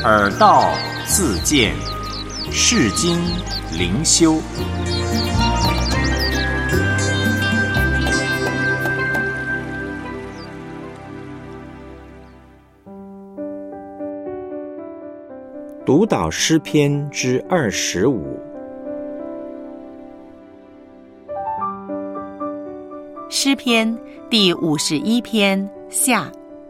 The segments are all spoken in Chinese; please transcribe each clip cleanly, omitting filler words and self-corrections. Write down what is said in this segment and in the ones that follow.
耳道自见，世经灵修。 读导诗篇之25。 诗篇第51篇下。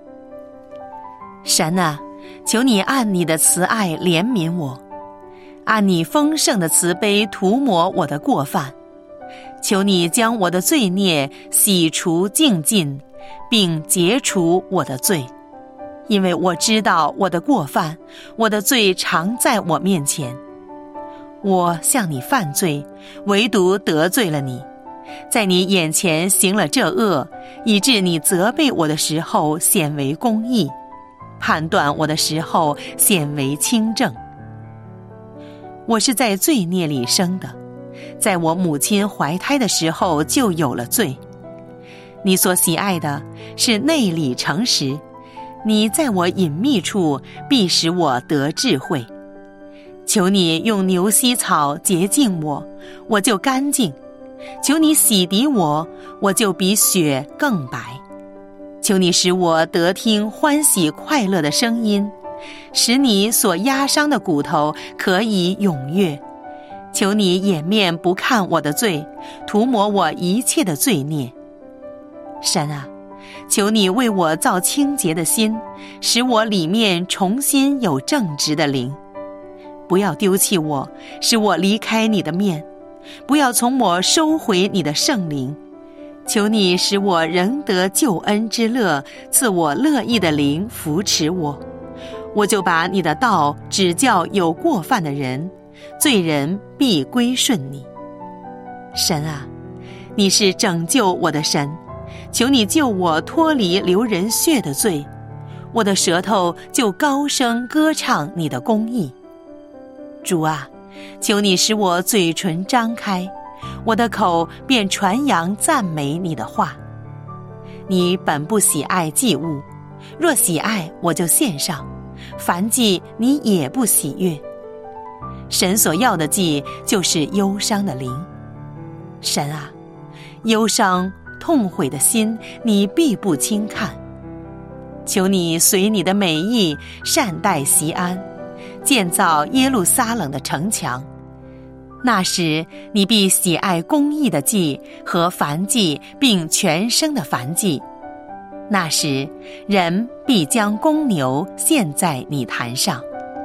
神啊，求你按你的慈爱怜悯我，按你丰盛的慈悲涂抹我的过犯。求你将我的罪孽洗除净尽，并结除我的罪。因为我知道我的过犯，我的罪常在我面前。我向你犯罪，唯独得罪了你，在你眼前行了这恶，以致你责备我的时候显为公义，判断我的时候显为清正。我是在罪孽里生的，在我母亲怀胎的时候就有了罪。你所喜爱的是内里诚实，你在我隐秘处必使我得智慧。求你用牛膝草洁净我，我就干净；求你洗涤我，我就比雪更白。求你使我得听欢喜快乐的声音，使你所压伤的骨头可以踊跃。求你掩面不看我的罪，涂抹我一切的罪孽。神啊，求你为我造清洁的心，使我里面重新有正直的灵。不要丢弃我，使我离开你的面，不要从我收回你的圣灵。求你使我仍得救恩之乐，赐我乐意的灵扶持我。我就把你的道指教有过犯的人，罪人必归顺你。神啊，你是拯救我的神，求你救我脱离流人血的罪，我的舌头就高声歌唱你的公义。主啊，求你使我嘴唇张开，我的口便传扬赞美你的话。你本不喜爱祭物，若喜爱，我就献上；凡祭你也不喜悦。神所要的祭就是忧伤的灵。神啊，忧伤痛悔的心你必不轻看。求你随你的美意善待锡安，建造耶路撒冷的城墙。那时你必喜爱公义的祭和燔祭，并全生的燔祭。那时人必将公牛献在你坛上。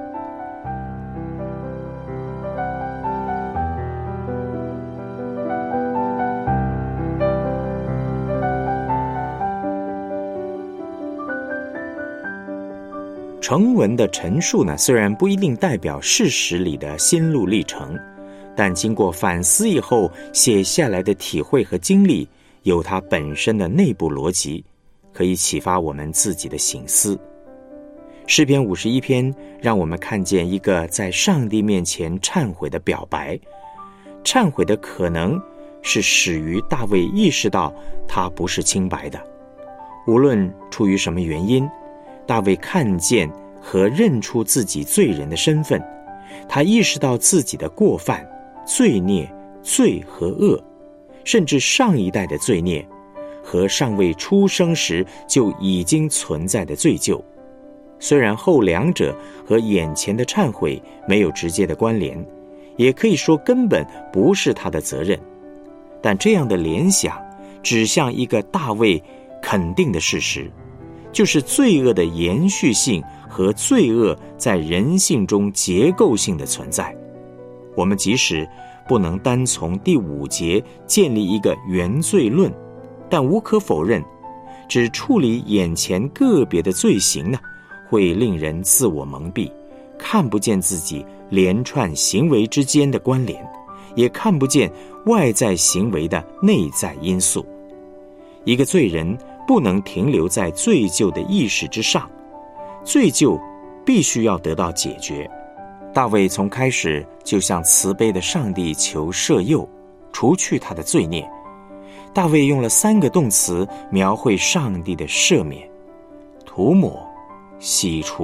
成文的陈述呢，虽然不一定代表事实里的心路历程，但经过反思以后写下来的体会和经历，有它本身的内部逻辑，可以启发我们自己的省思。诗篇51篇让我们看见一个在上帝面前忏悔的表白。忏悔的可能是始于大卫意识到他不是清白的，无论出于什么原因，大卫看见和认出自己罪人的身份，他意识到自己的过犯、罪孽、罪和恶，甚至上一代的罪孽和尚未出生时就已经存在的罪疚。虽然后两者和眼前的忏悔没有直接的关联，也可以说根本不是他的责任，但这样的联想指向一个大卫肯定的事实，就是罪恶的延续性和罪恶在人性中结构性的存在。我们即使不能单从第5节建立一个原罪论，但无可否认，只处理眼前个别的罪行呢，会令人自我蒙蔽，看不见自己连串行为之间的关联，也看不见外在行为的内在因素。一个罪人不能停留在罪疚的意识之上，罪疚必须要得到解决。大卫从开始就向慈悲的上帝求赦宥，除去他的罪孽。大卫用了3个动词描绘上帝的赦免：涂抹、洗除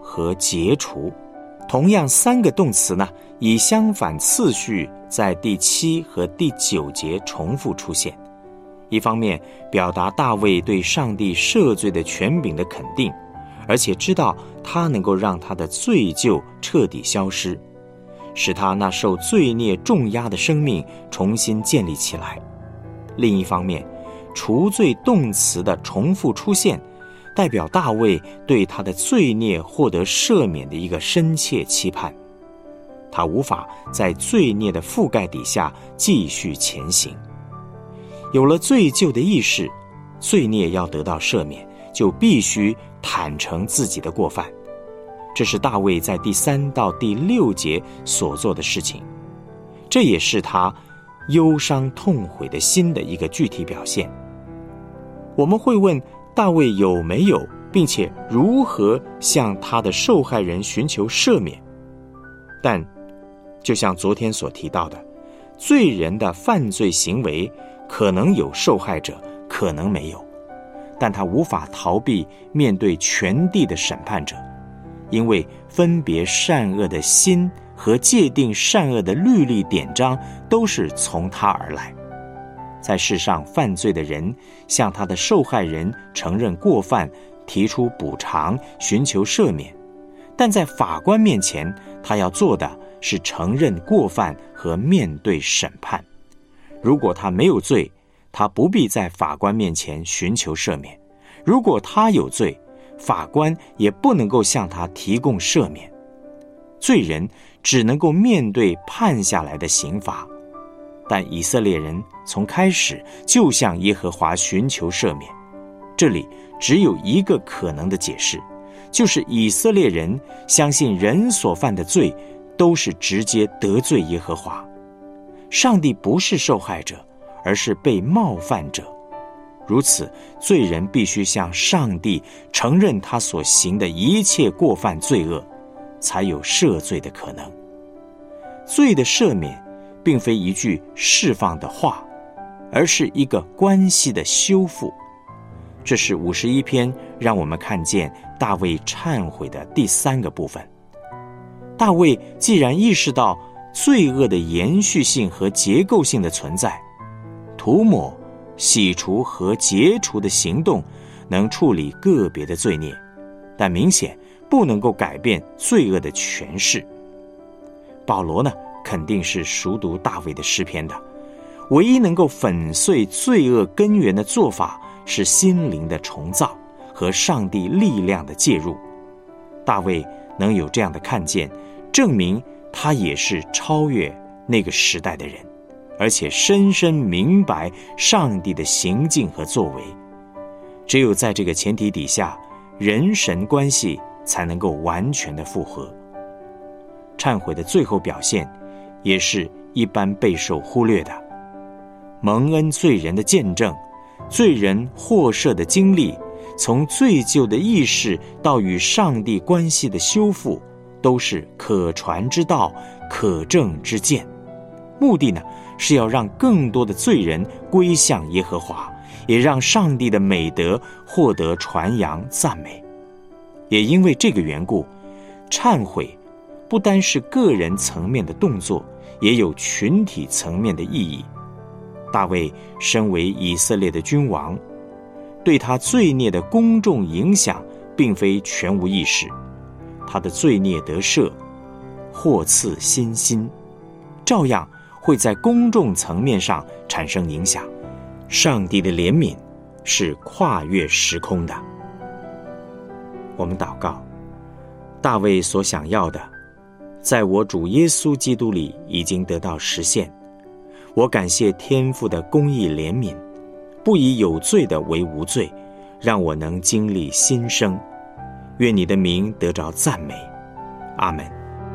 和结除。同样3个动词呢，以相反次序在第7和第9节重复出现。一方面表达大卫对上帝赦罪的权柄的肯定，而且知道他能够让他的罪疚彻底消失，使他那受罪孽重压的生命重新建立起来。另一方面，除罪动词的重复出现，代表大卫对他的罪孽获得赦免的一个深切期盼。他无法在罪孽的覆盖底下继续前行。有了罪疚的意识，罪孽要得到赦免，就必须坦诚自己的过犯。这是大卫在第3到第6节所做的事情，这也是他忧伤痛悔的心的一个具体表现。我们会问，大卫有没有并且如何向他的受害人寻求赦免？但就像昨天所提到的，罪人的犯罪行为可能有受害者，可能没有，但他无法逃避面对全地的审判者，因为分别善恶的心和界定善恶的律例典章都是从他而来。在世上犯罪的人向他的受害人承认过犯，提出补偿，寻求赦免，但在法官面前，他要做的是承认过犯和面对审判。如果他没有罪，他不必在法官面前寻求赦免；如果他有罪，法官也不能够向他提供赦免。罪人只能够面对判下来的刑罚。但以色列人从开始就向耶和华寻求赦免，这里只有一个可能的解释，就是以色列人相信人所犯的罪都是直接得罪耶和华，上帝不是受害者，而是被冒犯者。如此，罪人必须向上帝承认他所行的一切过犯罪恶，才有赦罪的可能。罪的赦免并非一句释放的话，而是一个关系的修复。这是51篇让我们看见大卫忏悔的第3个部分。大卫既然意识到罪恶的延续性和结构性的存在，涂抹、洗除和结除的行动能处理个别的罪孽，但明显不能够改变罪恶的权势。保罗呢，肯定是熟读大卫的诗篇的，唯一能够粉碎罪恶根源的做法是心灵的重造和上帝力量的介入。大卫能有这样的看见，证明他也是超越那个时代的人，而且深深明白上帝的行径和作为。只有在这个前提底下，人神关系才能够完全的复合。忏悔的最后表现也是一般备受忽略的，蒙恩罪人的见证，罪人获赦的经历，从罪疚的意识到与上帝关系的修复，都是可传之道，可证之见。目的呢，是要让更多的罪人归向耶和华，也让上帝的美德获得传扬赞美。也因为这个缘故，忏悔不单是个人层面的动作，也有群体层面的意义。大卫身为以色列的君王，对他罪孽的公众影响并非全无意识，他的罪孽得赦，获赐新心，照样会在公众层面上产生影响。上帝的怜悯是跨越时空的。我们祷告，大卫所想要的，在我主耶稣基督里已经得到实现。我感谢天父的公义怜悯，不以有罪的为无罪，让我能经历新生。愿你的名得着赞美。阿们。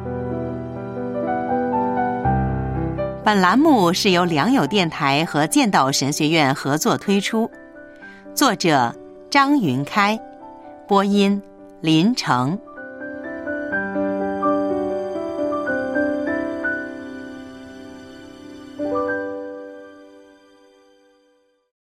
本栏目是由良友电台和建道神学院合作推出，作者张云开，播音林成。